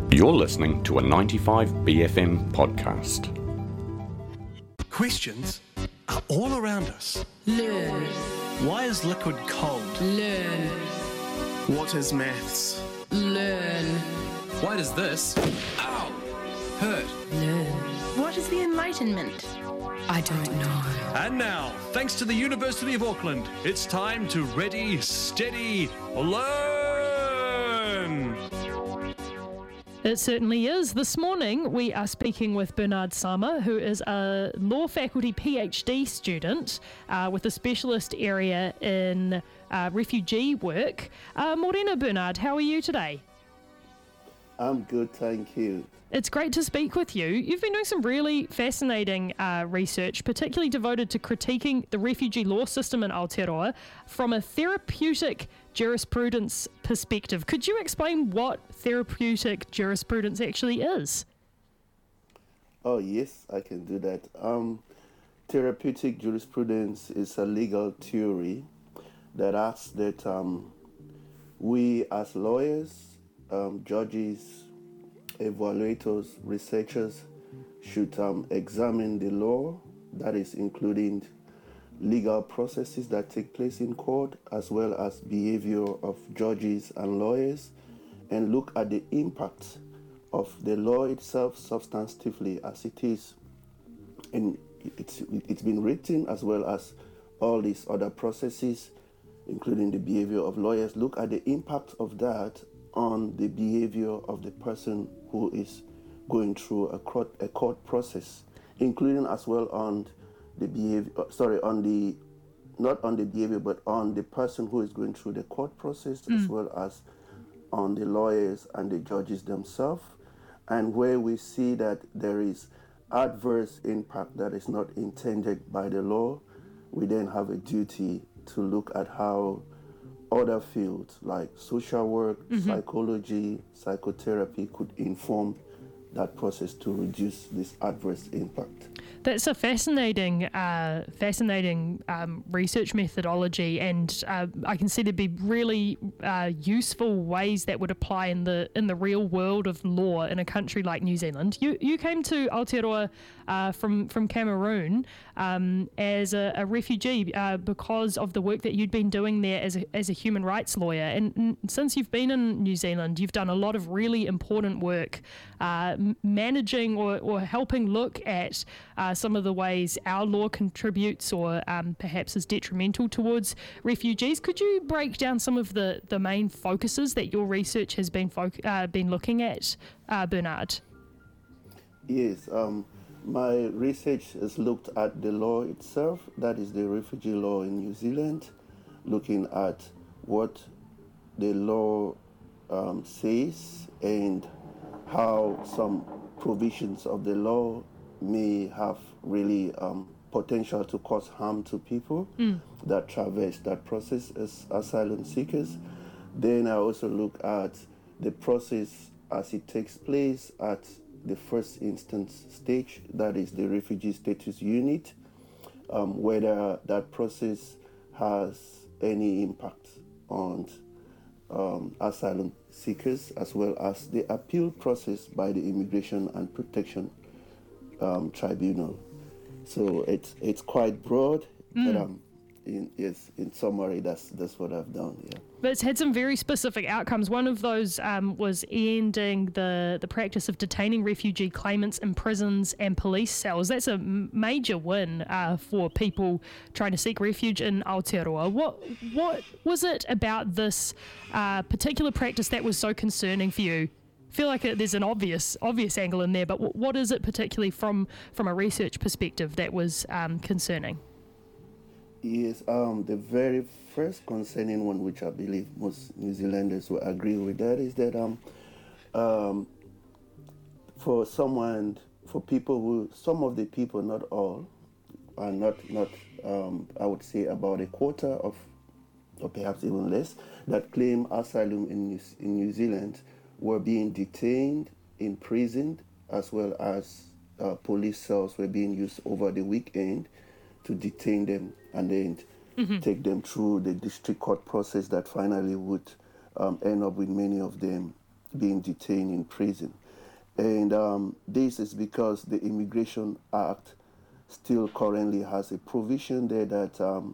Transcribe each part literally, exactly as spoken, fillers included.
You're listening to a ninety-five B F M podcast. Questions are all around us. Learn. Why is liquid cold? Learn. What is maths? Learn. Why does this, ow, hurt? Learn. What is the Enlightenment? I don't know. And now, thanks to the University of Auckland, it's time to ready, steady, learn! It certainly is. This morning we are speaking with Bernard Sama, who is a law faculty PhD student uh, with a specialist area in uh, refugee work. Uh, Morena Bernard, how are you today? I'm good, thank you. It's great to speak with you. You've been doing some really fascinating uh, research, particularly devoted to critiquing the refugee law system in Aotearoa from a therapeutic jurisprudence perspective. Could you explain what therapeutic jurisprudence actually is? Oh, yes, I can do that. Um, therapeutic jurisprudence is a legal theory that asks that um, we as lawyers, um, judges, evaluators, researchers should um, examine the law, that is including legal processes that take place in court, as well as behavior of judges and lawyers, and look at the impact of the law itself substantively as it is. And it's, it's been written, as well as all these other processes, including the behavior of lawyers, look at the impact of that on the behavior of the person who is going through a court, a court process, including as well on the behavior, sorry, on the, not on the behavior, but on the person who is going through the court process, mm. as well as on the lawyers and the judges themselves. And where we see that there is adverse impact that is not intended by the law, we then have a duty to look at how other fields like social work, mm-hmm. psychology, psychotherapy could inform that process to reduce this adverse impact. That's a fascinating, uh, fascinating um, research methodology, and uh, I can see there'd be really uh, useful ways that would apply in the in the real world of law in a country like New Zealand. You you came to Aotearoa uh, from from Cameroon um, as a, a refugee uh, because of the work that you'd been doing there as a, as a human rights lawyer, and, and since you've been in New Zealand, you've done a lot of really important work uh, managing or, or helping look at Uh, some of the ways our law contributes or um, perhaps is detrimental towards refugees. Could you break down some of the, the main focuses that your research has been foc- uh, been looking at, uh, Bernard? Yes, um, my research has looked at the law itself, that is the refugee law in New Zealand, looking at what the law um, says and how some provisions of the law may have really um, potential to cause harm to people mm. that traverse that process as asylum seekers. Then I also look at the process as it takes place at the first instance stage, that is the refugee status unit, um, whether that process has any impact on um, asylum seekers, as well as the appeal process by the Immigration and Protection Um, tribunal. So it's it's quite broad, mm. but um, in yes, in summary, that's that's what I've done. Yeah. But it's had some very specific outcomes. One of those um, was ending the the practice of detaining refugee claimants in prisons and police cells. That's a major win uh, for people trying to seek refuge in Aotearoa. What what was it about this uh, particular practice that was so concerning for you? I feel like there's an obvious obvious angle in there, but what is it particularly from, from a research perspective that was um, concerning? Yes, um, the very first concerning one, which I believe most New Zealanders will agree with, that is that um, um, for someone, for people who, some of the people, not all, are not, not um, I would say about a quarter of, or perhaps even less, that claim asylum in New, in New Zealand were being detained, imprisoned, as well as uh, police cells were being used over the weekend to detain them and then mm-hmm. take them through the district court process that finally would um, end up with many of them being detained in prison. And um, this is because the Immigration Act still currently has a provision there that um,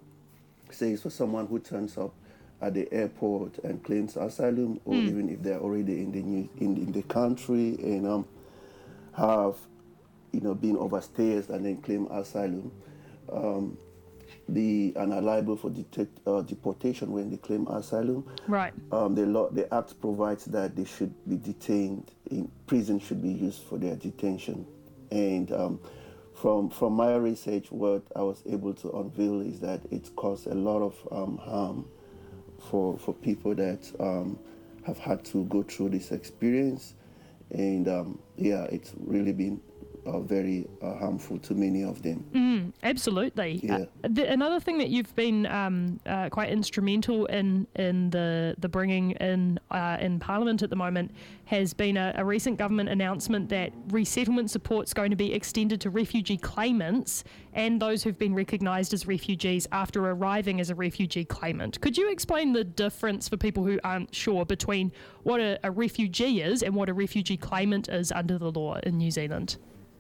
says for someone who turns up at the airport and claims asylum, or mm. even if they're already in the new, in, in the country and um, have, you know, been overstayers and then claim asylum, um, the and are liable for detect, uh, deportation when they claim asylum. Right. Um, the law, the Act provides that they should be detained. In prison should be used for their detention, and um, from from my research, what I was able to unveil is that it caused a lot of um, harm for for people that um, have had to go through this experience, and um, yeah, it's really been uh, very uh, harmful to many of them. Mm, absolutely. Yeah. Uh, the, another thing that you've been um, uh, quite instrumental in in the the bringing in uh, in Parliament at the moment has been a, a recent government announcement that resettlement support's going to be extended to refugee claimants and those who've been recognised as refugees after arriving as a refugee claimant. Could you explain the difference for people who aren't sure between what a, a refugee is and what a refugee claimant is under the law in New Zealand?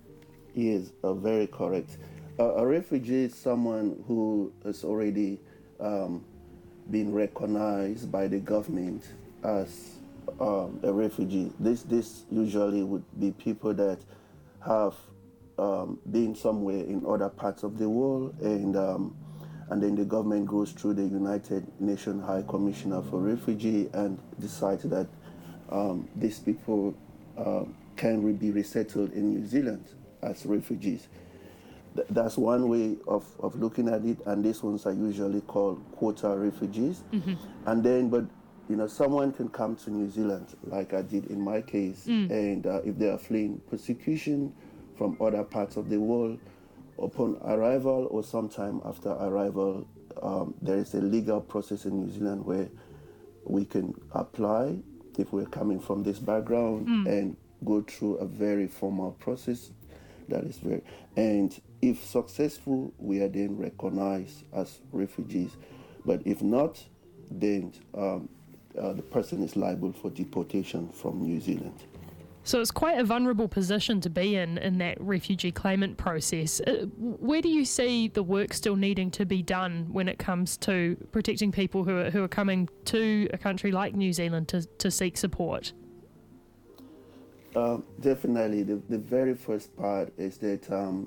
Yes, uh, very correct. Uh, a refugee is someone who has already um, been recognized by the government as um, a refugee. This this usually would be people that have um, been somewhere in other parts of the world, and um, and then the government goes through the United Nations High Commissioner for Refugee and decides that um, these people uh, can re- be resettled in New Zealand as refugees. Th- that's one way of, of looking at it, and these ones are usually called quota refugees. Mm-hmm. And then, but you know, someone can come to New Zealand, like I did in my case, mm. and uh, if they are fleeing persecution from other parts of the world, upon arrival or sometime after arrival, um, there is a legal process in New Zealand where we can apply if we're coming from this background mm. and go through a very formal process. That is very, and if successful, we are then recognized as refugees. But if not, then um, uh, the person is liable for deportation from New Zealand. So it's quite a vulnerable position to be in in that refugee claimant process. Uh, where do you see the work still needing to be done when it comes to protecting people who are, who are coming to a country like New Zealand to, to seek support? Um, definitely, the, the very first part is that um,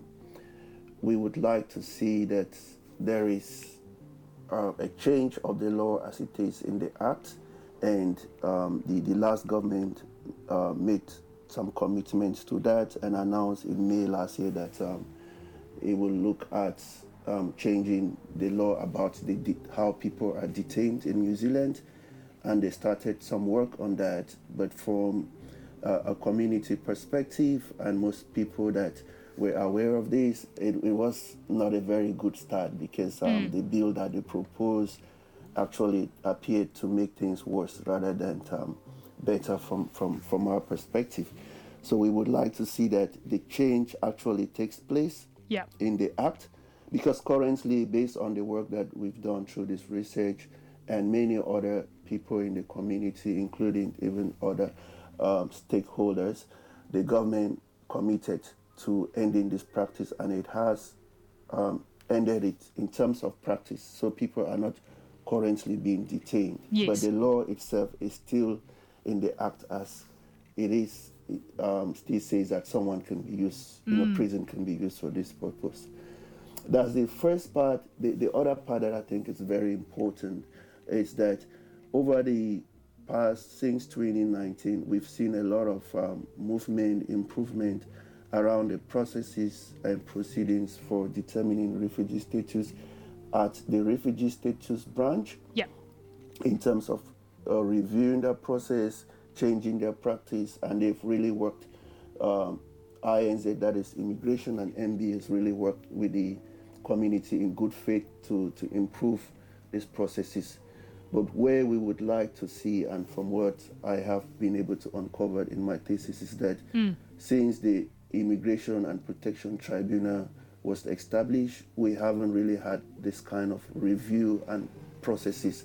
we would like to see that there is uh, a change of the law as it is in the Act, and um, the, the last government uh, made some commitments to that and announced in May last year that um, it will look at um, changing the law about the, the, how people are detained in New Zealand, and they started some work on that, but from Uh, a community perspective, and most people that were aware of this, it, it was not a very good start, because um, mm. the bill that they proposed actually appeared to make things worse rather than um, better from, from, from our perspective. So we would like to see that the change actually takes place yeah. in the Act, because currently, based on the work that we've done through this research and many other people in the community, including even other Um, stakeholders, the government committed to ending this practice, and it has um, ended it in terms of practice. So people are not currently being detained, yes. but the law itself is still in the Act as it is. It, um, still says that someone can be used, you mm. know, prison can be used for this purpose. That's the first part. The, the other part that I think is very important is that over the past since twenty nineteen, we've seen a lot of um, movement, improvement around the processes and proceedings for determining refugee status at the refugee status branch. Yeah. In terms of uh, reviewing the process, changing their practice, and they've really worked. Um, I N Z, that is Immigration, and M B has really worked with the community in good faith to to improve these processes. But where we would like to see, and from what I have been able to uncover in my thesis, is that mm. since the Immigration and Protection Tribunal was established, we haven't really had this kind of review and processes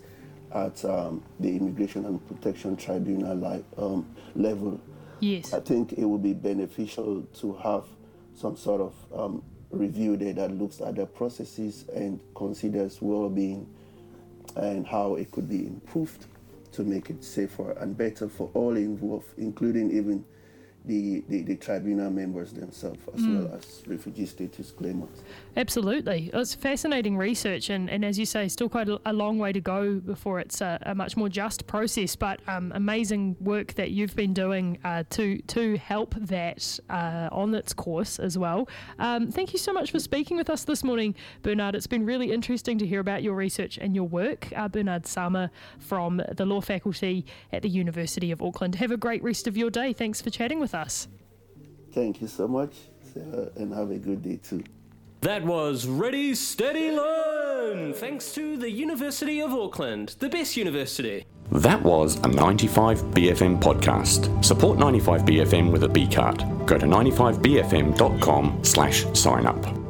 at um, the Immigration and Protection Tribunal like, um, level. Yes. I think it would be beneficial to have some sort of um, review there that looks at the processes and considers well-being and how it could be improved to make it safer and better for all involved, including even the, the, the tribunal members themselves, as mm. well as refugee status claimants. Absolutely. It's fascinating research, and, and as you say, still quite a, a long way to go before it's a, a much more just process, but um, amazing work that you've been doing uh, to to help that uh, on its course as well. Um, thank you so much for speaking with us this morning, Bernard. It's been really interesting to hear about your research and your work. Uh, Bernard Sama from the Law Faculty at the University of Auckland. Have a great rest of your day. Thanks for chatting with us. Thank you so much, Sarah, and have a good day too. That was Ready, Steady, Learn! Thanks to the University of Auckland, the best university. That was a ninety-five B F M podcast. Support ninety-five B F M with a B card. Go to ninety-five B F M dot com slash sign up.